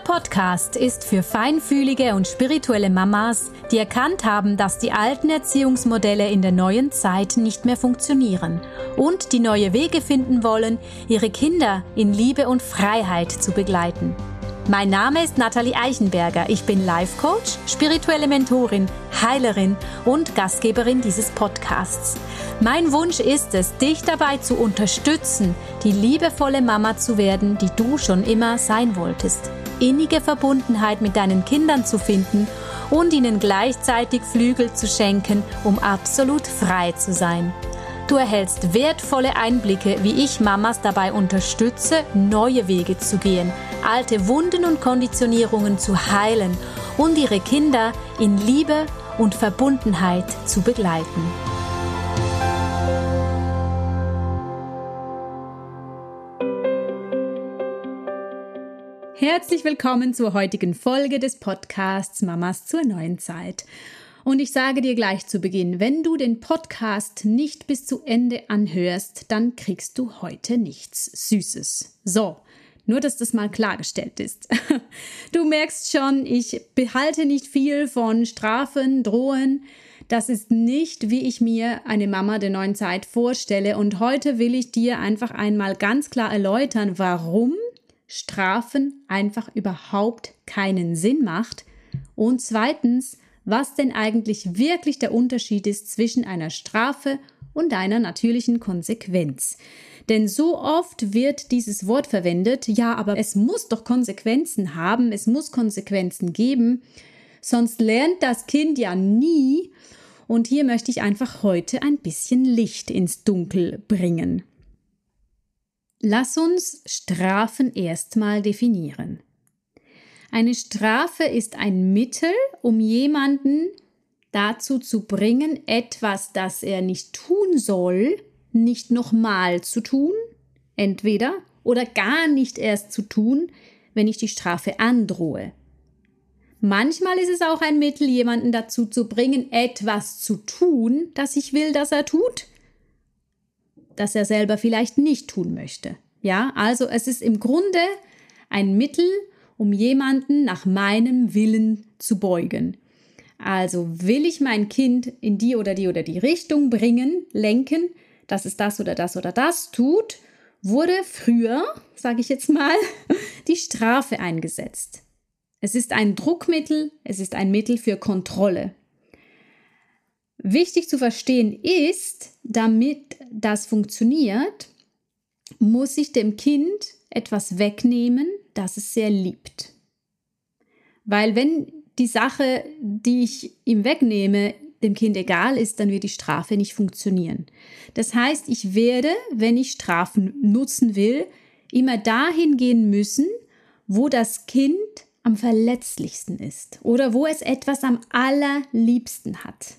Podcast ist für feinfühlige und spirituelle Mamas, die erkannt haben, dass die alten Erziehungsmodelle in der neuen Zeit nicht mehr funktionieren und die neue Wege finden wollen, ihre Kinder in Liebe und Freiheit zu begleiten. Mein Name ist Nathalie Eichenberger. Ich bin Life-Coach, spirituelle Mentorin, Heilerin und Gastgeberin dieses Podcasts. Mein Wunsch ist es, dich dabei zu unterstützen, die liebevolle Mama zu werden, die du schon immer sein wolltest. Innige Verbundenheit mit deinen Kindern zu finden und ihnen gleichzeitig Flügel zu schenken, um absolut frei zu sein. Du erhältst wertvolle Einblicke, wie ich Mamas dabei unterstütze, neue Wege zu gehen, alte Wunden und Konditionierungen zu heilen und ihre Kinder in Liebe und Verbundenheit zu begleiten. Herzlich willkommen zur heutigen Folge des Podcasts Mamas zur neuen Zeit. Und ich sage dir gleich zu Beginn, wenn du den Podcast nicht bis zu Ende anhörst, dann kriegst du heute nichts Süßes. So, nur dass das mal klargestellt ist. Du merkst schon, ich behalte nicht viel von Strafen, Drohen. Das ist nicht, wie ich mir eine Mama der neuen Zeit vorstelle. Und heute will ich dir einfach einmal ganz klar erläutern, warum Strafen einfach überhaupt keinen Sinn macht. Und zweitens, was denn eigentlich wirklich der Unterschied ist zwischen einer Strafe und einer natürlichen Konsequenz. Denn so oft wird dieses Wort verwendet, ja, aber es muss doch Konsequenzen haben, es muss Konsequenzen geben, sonst lernt das Kind ja nie. Und hier möchte ich einfach heute ein bisschen Licht ins Dunkel bringen. Lass uns Strafen erstmal definieren. Eine Strafe ist ein Mittel, um jemanden dazu zu bringen, etwas, das er nicht tun soll, nicht nochmal zu tun, entweder oder gar nicht erst zu tun, wenn ich die Strafe androhe. Manchmal ist es auch ein Mittel, jemanden dazu zu bringen, etwas zu tun, das ich will, dass er tut, das er selber vielleicht nicht tun möchte. Ja, also es ist im Grunde ein Mittel, um jemanden nach meinem Willen zu beugen. Also will ich mein Kind in die oder die Richtung bringen, lenken, dass es das oder das tut, wurde früher, sage ich jetzt mal, die Strafe eingesetzt. Es ist ein Druckmittel, es ist ein Mittel für Kontrolle. Wichtig zu verstehen ist, damit das funktioniert, muss ich dem Kind etwas wegnehmen, das es sehr liebt. Weil wenn die Sache, die ich ihm wegnehme, dem Kind egal ist, dann wird die Strafe nicht funktionieren. Das heißt, ich werde, wenn ich Strafen nutzen will, immer dahin gehen müssen, wo das Kind am verletzlichsten ist oder wo es etwas am allerliebsten hat.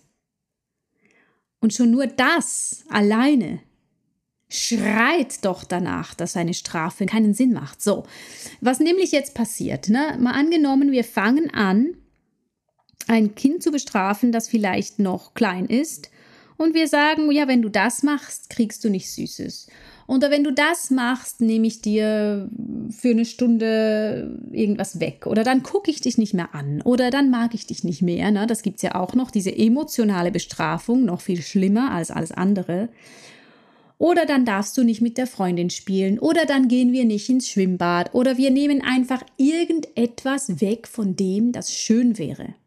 Und schon nur das alleine schreit doch danach, dass eine Strafe keinen Sinn macht. So, was nämlich jetzt passiert, ne? Mal angenommen, wir fangen an, ein Kind zu bestrafen, das vielleicht noch klein ist und wir sagen, ja, wenn du das machst, kriegst du nichts Süßes. Oder wenn du das machst, nehme ich dir für eine Stunde irgendwas weg. Oder dann gucke ich dich nicht mehr an. Oder dann mag ich dich nicht mehr. Ne? Das gibt es ja auch noch, diese emotionale Bestrafung, noch viel schlimmer als alles andere. Oder dann darfst du nicht mit der Freundin spielen. Oder dann gehen wir nicht ins Schwimmbad. Oder wir nehmen einfach irgendetwas weg von dem, das schön wäre.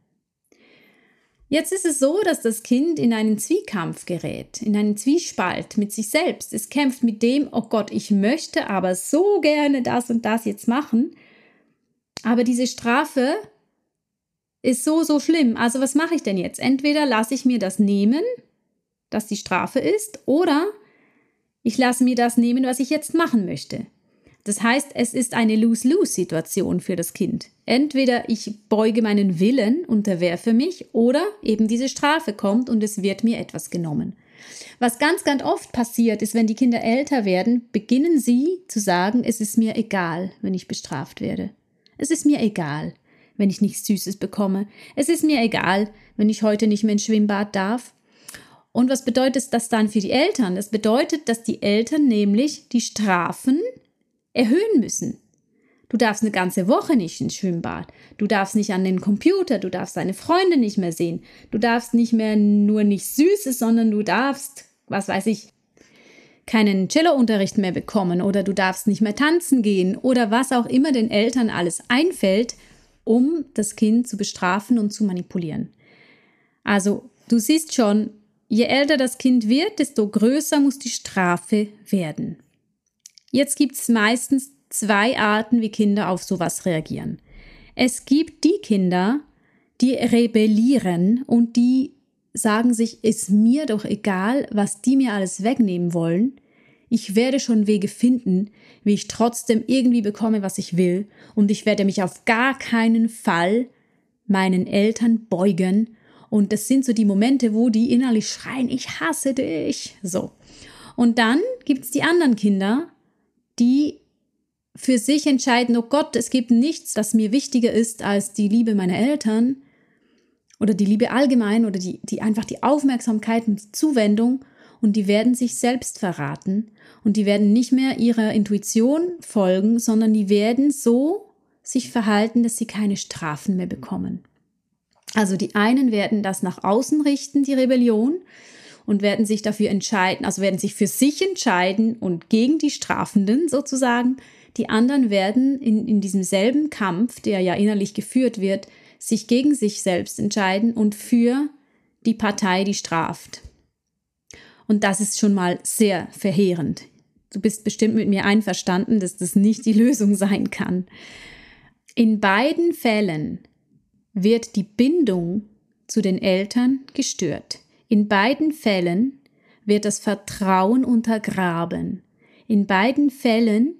Jetzt ist es so, dass das Kind in einen Zwiekampf gerät, in einen Zwiespalt mit sich selbst. Es kämpft mit dem, oh Gott, ich möchte aber so gerne das und das jetzt machen. Aber diese Strafe ist so schlimm. Also was mache ich denn jetzt? Entweder lasse ich mir das nehmen, dass die Strafe ist, oder ich lasse mir das nehmen, was ich jetzt machen möchte. Das heißt, es ist eine Lose-Lose-Situation für das Kind. Entweder ich beuge meinen Willen, unterwerfe mich, oder eben diese Strafe kommt und es wird mir etwas genommen. Was ganz, ganz oft passiert ist, wenn die Kinder älter werden, beginnen sie zu sagen, es ist mir egal, wenn ich bestraft werde. Es ist mir egal, wenn ich nichts Süßes bekomme. Es ist mir egal, wenn ich heute nicht mehr ins Schwimmbad darf. Und was bedeutet das dann für die Eltern? Das bedeutet, dass die Eltern nämlich die Strafen erhöhen müssen. Du darfst eine ganze Woche nicht ins Schwimmbad. Du darfst nicht an den Computer, du darfst deine Freunde nicht mehr sehen. Du darfst nicht mehr nur nicht Süßes, sondern du darfst, was weiß ich, keinen Cellounterricht mehr bekommen oder du darfst nicht mehr tanzen gehen oder was auch immer den Eltern alles einfällt, um das Kind zu bestrafen und zu manipulieren. Also, du siehst schon, je älter das Kind wird, desto größer muss die Strafe werden. Jetzt gibt es meistens 2 Arten, wie Kinder auf sowas reagieren. Es gibt die Kinder, die rebellieren und die sagen sich, ist mir doch egal, was die mir alles wegnehmen wollen. Ich werde schon Wege finden, wie ich trotzdem irgendwie bekomme, was ich will. Und ich werde mich auf gar keinen Fall meinen Eltern beugen. Und das sind so die Momente, wo die innerlich schreien, ich hasse dich. So. Und dann gibt es die anderen Kinder, die für sich entscheiden, oh Gott, es gibt nichts, das mir wichtiger ist als die Liebe meiner Eltern oder die Liebe allgemein oder die einfach die Aufmerksamkeit und die Zuwendung und die werden sich selbst verraten und die werden nicht mehr ihrer Intuition folgen, sondern die werden so sich verhalten, dass sie keine Strafen mehr bekommen. Also die einen werden das nach außen richten, die Rebellion, und werden sich dafür entscheiden, also werden sich für sich entscheiden und gegen die Strafenden sozusagen. Die anderen werden in diesem selben Kampf, der ja innerlich geführt wird, sich gegen sich selbst entscheiden und für die Partei, die straft. Und das ist schon mal sehr verheerend. Du bist bestimmt mit mir einverstanden, dass das nicht die Lösung sein kann. In beiden Fällen wird die Bindung zu den Eltern gestört. In beiden Fällen wird das Vertrauen untergraben. In beiden Fällen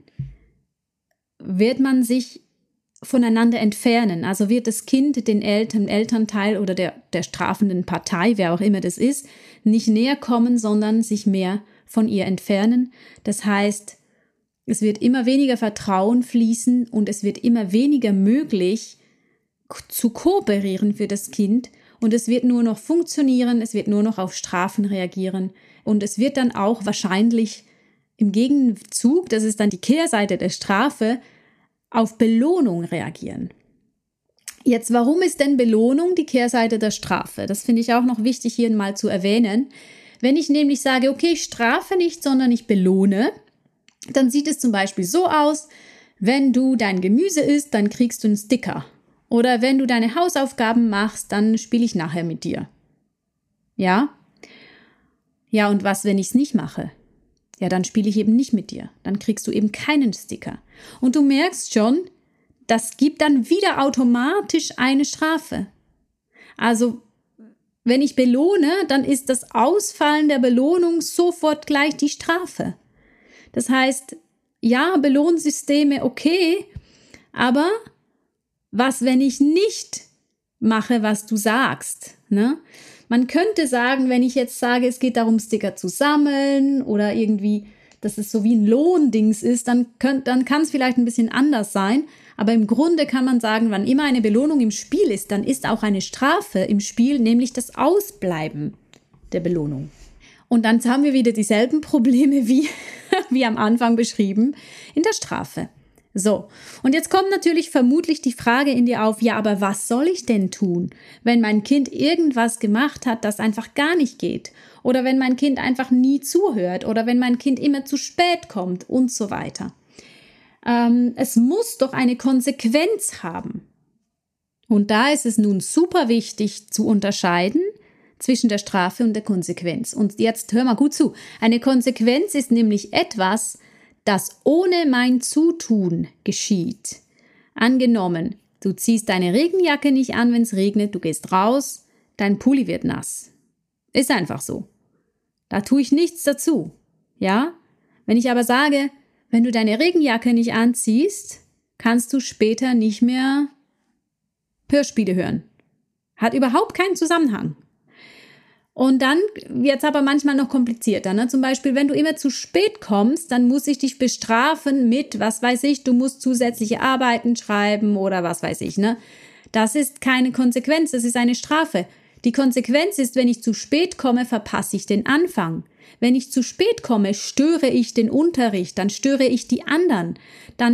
wird man sich voneinander entfernen. Also wird das Kind den Elternteil oder der strafenden Partei, wer auch immer das ist, nicht näher kommen, sondern sich mehr von ihr entfernen. Das heißt, es wird immer weniger Vertrauen fließen und es wird immer weniger möglich zu kooperieren für das Kind und es wird nur noch funktionieren, es wird nur noch auf Strafen reagieren und es wird dann auch wahrscheinlich im Gegenzug, das ist dann die Kehrseite der Strafe, auf Belohnung reagieren. Jetzt, warum ist denn Belohnung die Kehrseite der Strafe? Das finde ich auch noch wichtig hier mal zu erwähnen. Wenn ich nämlich sage, okay, ich strafe nicht, sondern ich belohne, dann sieht es zum Beispiel so aus, wenn du dein Gemüse isst, dann kriegst du einen Sticker. Oder wenn du deine Hausaufgaben machst, dann spiele ich nachher mit dir. Ja? Ja, und was, wenn ich es nicht mache? Ja, dann spiele ich eben nicht mit dir. Dann kriegst du eben keinen Sticker. Und du merkst schon, das gibt dann wieder automatisch eine Strafe. Also, wenn ich belohne, dann ist das Ausfallen der Belohnung sofort gleich die Strafe. Das heißt, ja, Belohnsysteme okay, aber was, wenn ich nicht mache, was du sagst, ne? Man könnte sagen, wenn ich jetzt sage, es geht darum, Sticker zu sammeln oder irgendwie, dass es so wie ein Lohndings ist, dann kann es vielleicht ein bisschen anders sein. Aber im Grunde kann man sagen, wann immer eine Belohnung im Spiel ist, dann ist auch eine Strafe im Spiel, nämlich das Ausbleiben der Belohnung. Und dann haben wir wieder dieselben Probleme wie am Anfang beschrieben in der Strafe. So, und jetzt kommt natürlich vermutlich die Frage in dir auf, ja, aber was soll ich denn tun, wenn mein Kind irgendwas gemacht hat, das einfach gar nicht geht? Oder wenn mein Kind einfach nie zuhört? Oder wenn mein Kind immer zu spät kommt und so weiter? Es muss doch eine Konsequenz haben. Und da ist es nun super wichtig zu unterscheiden zwischen der Strafe und der Konsequenz. Und jetzt hör mal gut zu. Eine Konsequenz ist nämlich etwas, das ohne mein Zutun geschieht. Angenommen, du ziehst deine Regenjacke nicht an, wenn es regnet, du gehst raus, dein Pulli wird nass. Ist einfach so. Da tue ich nichts dazu. Ja? Wenn ich aber sage, wenn du deine Regenjacke nicht anziehst, kannst du später nicht mehr Hörspiele hören. Hat überhaupt keinen Zusammenhang. Und dann wird es aber manchmal noch komplizierter. Ne? Zum Beispiel, wenn du immer zu spät kommst, dann muss ich dich bestrafen mit, was weiß ich, du musst zusätzliche Arbeiten schreiben oder was weiß ich. Ne? Das ist keine Konsequenz, das ist eine Strafe. Die Konsequenz ist, wenn ich zu spät komme, verpasse ich den Anfang. Wenn ich zu spät komme, störe ich den Unterricht, dann störe ich die anderen. Dann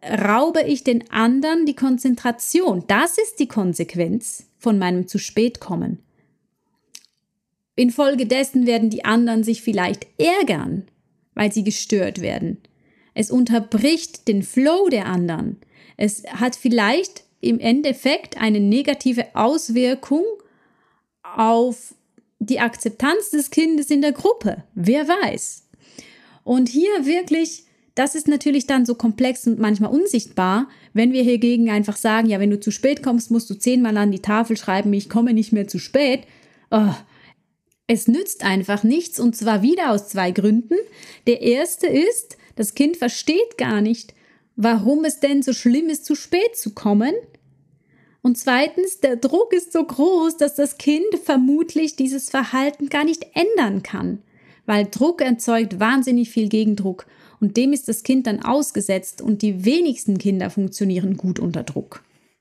raube ich den anderen die Konzentration. Das ist die Konsequenz von meinem zu spät kommen. Infolgedessen werden die anderen sich vielleicht ärgern, weil sie gestört werden. Es unterbricht den Flow der anderen. Es hat vielleicht im Endeffekt eine negative Auswirkung auf die Akzeptanz des Kindes in der Gruppe. Wer weiß? Und hier wirklich, das ist natürlich dann so komplex und manchmal unsichtbar, wenn wir hiergegen einfach sagen, ja, wenn du zu spät kommst, musst du 10-mal an die Tafel schreiben, ich komme nicht mehr zu spät. Oh, es nützt einfach nichts, und zwar wieder aus 2 Gründen. Der erste ist, das Kind versteht gar nicht, warum es denn so schlimm ist, zu spät zu kommen. Und zweitens, der Druck ist so groß, dass das Kind vermutlich dieses Verhalten gar nicht ändern kann, weil Druck erzeugt wahnsinnig viel Gegendruck und dem ist das Kind dann ausgesetzt und die wenigsten Kinder funktionieren gut unter Druck.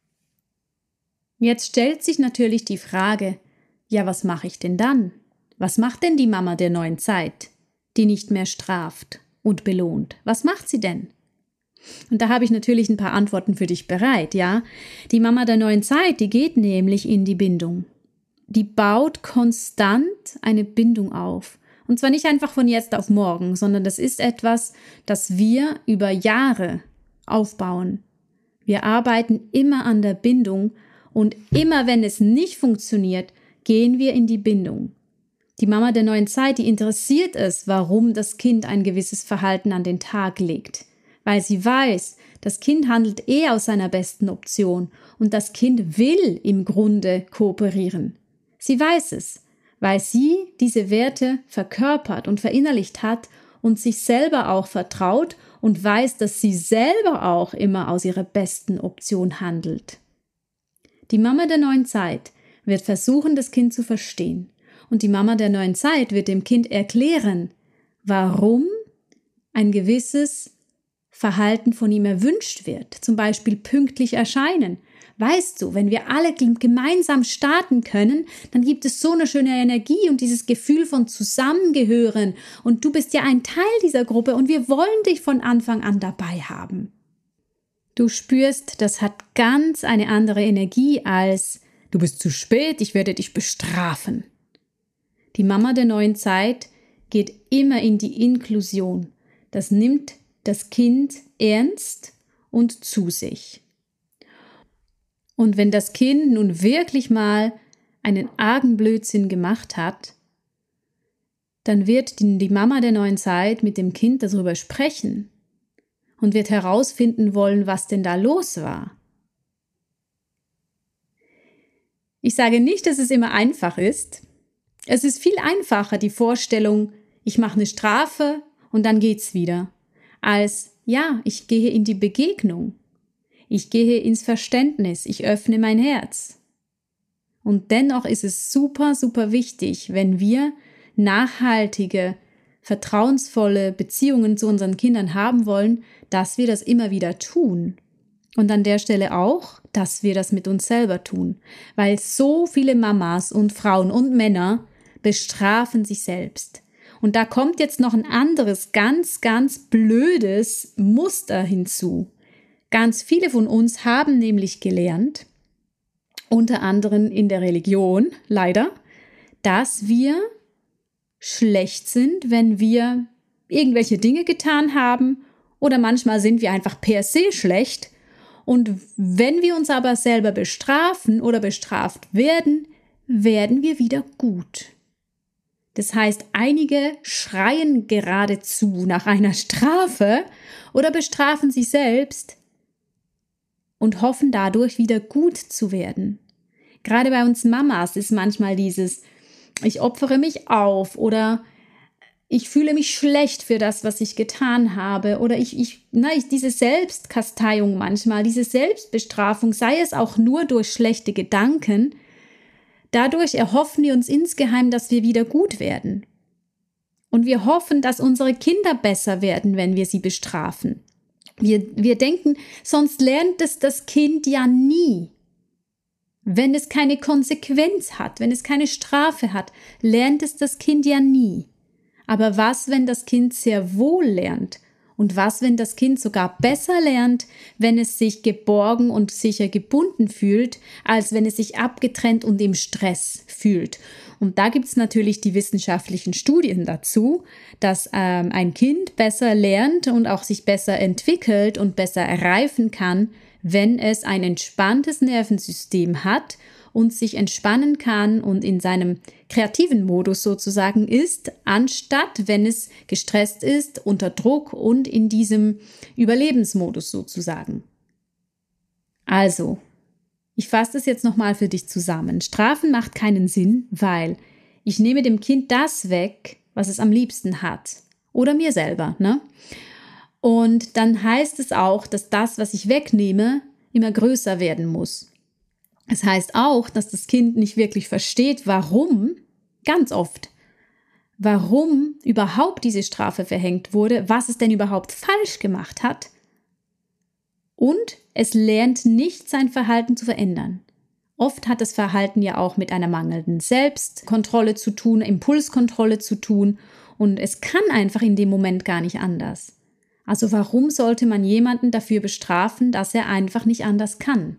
Jetzt stellt sich natürlich die Frage, ja, was mache ich denn dann? Was macht denn die Mama der neuen Zeit, die nicht mehr straft und belohnt? Was macht sie denn? Und da habe ich natürlich ein paar Antworten für dich bereit, ja? Die Mama der neuen Zeit, die geht nämlich in die Bindung. Die baut konstant eine Bindung auf. Und zwar nicht einfach von jetzt auf morgen, sondern das ist etwas, das wir über Jahre aufbauen. Wir arbeiten immer an der Bindung und immer wenn es nicht funktioniert, gehen wir in die Bindung. Die Mama der neuen Zeit, die interessiert es, warum das Kind ein gewisses Verhalten an den Tag legt. Weil sie weiß, das Kind handelt aus seiner besten Option und das Kind will im Grunde kooperieren. Sie weiß es, weil sie diese Werte verkörpert und verinnerlicht hat und sich selber auch vertraut und weiß, dass sie selber auch immer aus ihrer besten Option handelt. Die Mama der neuen Zeit wird versuchen, das Kind zu verstehen. Und die Mama der neuen Zeit wird dem Kind erklären, warum ein gewisses Verhalten von ihm erwünscht wird. Zum Beispiel pünktlich erscheinen. Weißt du, wenn wir alle gemeinsam starten können, dann gibt es so eine schöne Energie und dieses Gefühl von Zusammengehören. Und du bist ja ein Teil dieser Gruppe und wir wollen dich von Anfang an dabei haben. Du spürst, das hat ganz eine andere Energie als du bist zu spät, ich werde dich bestrafen. Die Mama der neuen Zeit geht immer in die Inklusion. Das nimmt das Kind ernst und zu sich. Und wenn das Kind nun wirklich mal einen argen Blödsinn gemacht hat, dann wird die Mama der neuen Zeit mit dem Kind darüber sprechen und wird herausfinden wollen, was denn da los war. Ich sage nicht, dass es immer einfach ist. Es ist viel einfacher, die Vorstellung, ich mache eine Strafe und dann geht's wieder, als, ja, ich gehe in die Begegnung. Ich gehe ins Verständnis, ich öffne mein Herz. Und dennoch ist es super, super wichtig, wenn wir nachhaltige, vertrauensvolle Beziehungen zu unseren Kindern haben wollen, dass wir das immer wieder tun. Und an der Stelle auch, dass wir das mit uns selber tun. Weil so viele Mamas und Frauen und Männer bestrafen sich selbst. Und da kommt jetzt noch ein anderes, ganz, ganz blödes Muster hinzu. Ganz viele von uns haben nämlich gelernt, unter anderem in der Religion, leider, dass wir schlecht sind, wenn wir irgendwelche Dinge getan haben oder manchmal sind wir einfach per se schlecht. Und wenn wir uns aber selber bestrafen oder bestraft werden, werden wir wieder gut. Das heißt, einige schreien geradezu nach einer Strafe oder bestrafen sich selbst und hoffen dadurch wieder gut zu werden. Gerade bei uns Mamas ist manchmal dieses, ich opfere mich auf oder ich fühle mich schlecht für das, was ich getan habe oder diese Selbstkasteiung manchmal, diese Selbstbestrafung, sei es auch nur durch schlechte Gedanken. Dadurch erhoffen wir uns insgeheim, dass wir wieder gut werden. Und wir hoffen, dass unsere Kinder besser werden, wenn wir sie bestrafen. Wir denken, sonst lernt es das Kind ja nie. Wenn es keine Konsequenz hat, wenn es keine Strafe hat, lernt es das Kind ja nie. Aber was, wenn das Kind sehr wohl lernt Und was, wenn das Kind sogar besser lernt, wenn es sich geborgen und sicher gebunden fühlt, als wenn es sich abgetrennt und im Stress fühlt? Und da gibt es natürlich die wissenschaftlichen Studien dazu, dass ein Kind besser lernt und auch sich besser entwickelt und besser reifen kann, wenn es ein entspanntes Nervensystem hat und sich entspannen kann und in seinem kreativen Modus sozusagen ist, anstatt wenn es gestresst ist, unter Druck und in diesem Überlebensmodus sozusagen. Also, ich fasse das jetzt nochmal für dich zusammen. Strafen macht keinen Sinn, weil ich nehme dem Kind das weg, was es am liebsten hat. Oder mir selber, ne? Und dann heißt es auch, dass das, was ich wegnehme, immer größer werden muss. Es heißt auch, dass das Kind nicht wirklich versteht, warum, ganz oft, warum überhaupt diese Strafe verhängt wurde, was es denn überhaupt falsch gemacht hat. Und es lernt nicht, sein Verhalten zu verändern. Oft hat das Verhalten ja auch mit einer mangelnden Selbstkontrolle zu tun, Impulskontrolle zu tun und es kann einfach in dem Moment gar nicht anders. Also warum sollte man jemanden dafür bestrafen, dass er einfach nicht anders kann?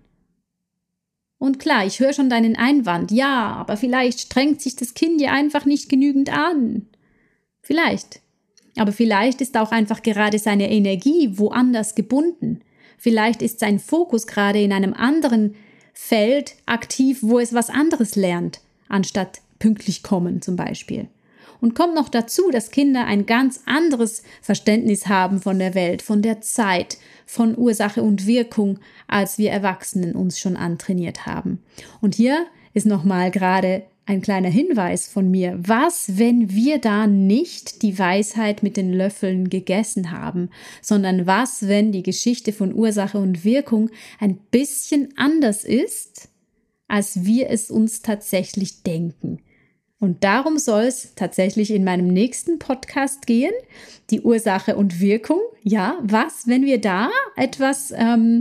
Und klar, ich höre schon deinen Einwand, ja, aber vielleicht strengt sich das Kind ja einfach nicht genügend an. Vielleicht. Aber vielleicht ist auch einfach gerade seine Energie woanders gebunden. Vielleicht ist sein Fokus gerade in einem anderen Feld aktiv, wo es was anderes lernt, anstatt pünktlich kommen zum Beispiel. Und kommt noch dazu, dass Kinder ein ganz anderes Verständnis haben von der Welt, von der Zeit, von Ursache und Wirkung, als wir Erwachsenen uns schon antrainiert haben. Und hier ist nochmal gerade ein kleiner Hinweis von mir. Was, wenn wir da nicht die Weisheit mit den Löffeln gegessen haben, sondern was, wenn die Geschichte von Ursache und Wirkung ein bisschen anders ist, als wir es uns tatsächlich denken? Und darum soll es tatsächlich in meinem nächsten Podcast gehen, die Ursache und Wirkung. Ja, was, wenn wir da etwas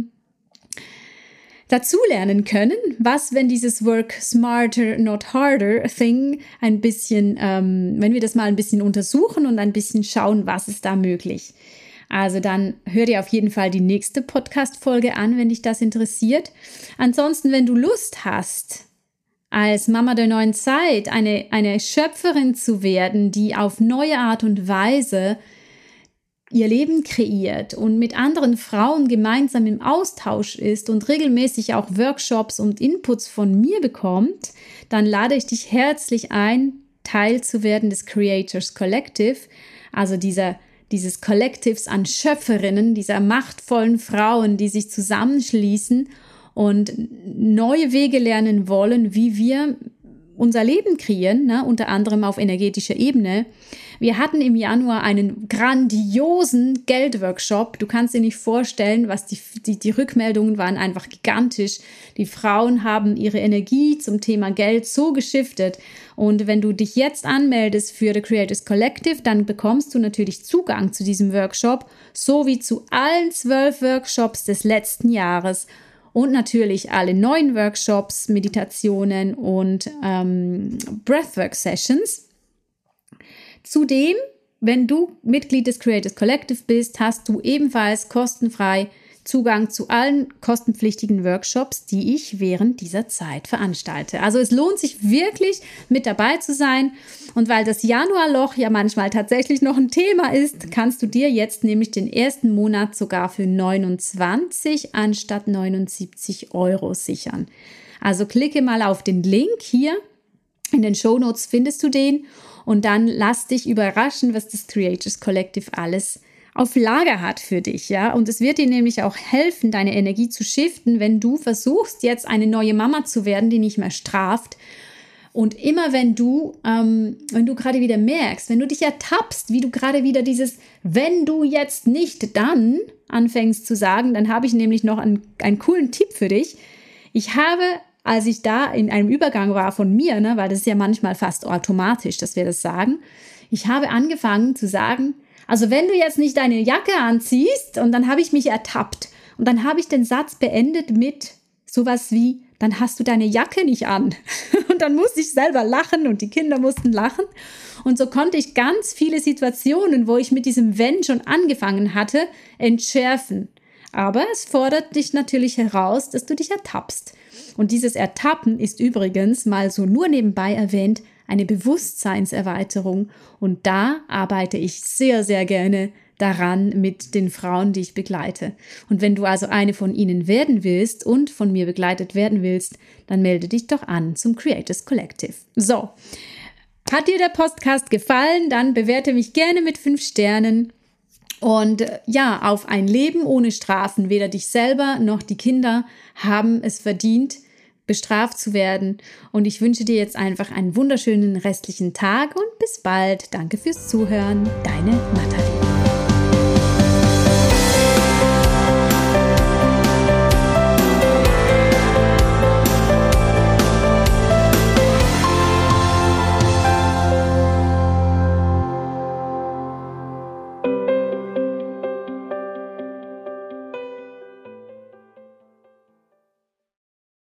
dazulernen können? Was, wenn dieses Work smarter, not harder Thing ein bisschen, wenn wir das mal ein bisschen untersuchen und ein bisschen schauen, was ist da möglich? Also dann hör dir auf jeden Fall die nächste Podcast-Folge an, wenn dich das interessiert. Ansonsten, wenn du Lust hast, als Mama der neuen Zeit eine Schöpferin zu werden, die auf neue Art und Weise ihr Leben kreiert und mit anderen Frauen gemeinsam im Austausch ist und regelmäßig auch Workshops und Inputs von mir bekommt, dann lade ich dich herzlich ein, Teil zu werden des Creators Collective, also dieses Kollektivs an Schöpferinnen, dieser machtvollen Frauen, die sich zusammenschließen und neue Wege lernen wollen, wie wir unser Leben kreieren, ne? Unter anderem auf energetischer Ebene. Wir hatten im Januar einen grandiosen Geldworkshop. Du kannst dir nicht vorstellen, was die Rückmeldungen waren einfach gigantisch. Die Frauen haben ihre Energie zum Thema Geld so geschiftet. Und wenn du dich jetzt anmeldest für The Creators Collective, dann bekommst du natürlich Zugang zu diesem Workshop, sowie zu allen 12 Workshops des letzten Jahres. Und natürlich alle neuen Workshops, Meditationen und Breathwork-Sessions. Zudem, wenn du Mitglied des Creators Collective bist, hast du ebenfalls kostenfrei Zugang zu allen kostenpflichtigen Workshops, die ich während dieser Zeit veranstalte. Also es lohnt sich wirklich, mit dabei zu sein. Und weil das Januarloch ja manchmal tatsächlich noch ein Thema ist, kannst du dir jetzt nämlich den ersten Monat sogar für 29 anstatt 79 € sichern. Also klicke mal auf den Link hier. In den Shownotes findest du den. Und dann lass dich überraschen, was das Creators Collective alles auf Lager hat für dich, ja. Und es wird dir nämlich auch helfen, deine Energie zu shiften, wenn du versuchst, jetzt eine neue Mama zu werden, die nicht mehr straft. Und immer wenn du gerade wieder merkst, wenn du dich ertappst, wie du gerade wieder dieses wenn du jetzt nicht, dann anfängst zu sagen, dann habe ich nämlich noch einen coolen Tipp für dich. Ich habe, als ich da in einem Übergang war von mir, ne, weil das ist ja manchmal fast automatisch, dass wir das sagen, ich habe angefangen zu sagen, also wenn du jetzt nicht deine Jacke anziehst, und dann habe ich mich ertappt und dann habe ich den Satz beendet mit sowas wie, dann hast du deine Jacke nicht an. Und dann musste ich selber lachen und die Kinder mussten lachen. Und so konnte ich ganz viele Situationen, wo ich mit diesem Wenn schon angefangen hatte, entschärfen. Aber es fordert dich natürlich heraus, dass du dich ertappst. Und dieses Ertappen ist übrigens, mal so nur nebenbei erwähnt, eine Bewusstseinserweiterung. Und da arbeite ich sehr, sehr gerne daran mit den Frauen, die ich begleite. Und wenn du also eine von ihnen werden willst und von mir begleitet werden willst, dann melde dich doch an zum Creators Collective. So, hat dir der Podcast gefallen? Dann bewerte mich gerne mit 5 Sternen. Und ja, auf ein Leben ohne Strafen. Weder dich selber noch die Kinder haben es verdient, bestraft zu werden. Und ich wünsche dir jetzt einfach einen wunderschönen restlichen Tag und bis bald. Danke fürs Zuhören. Deine Nathalie.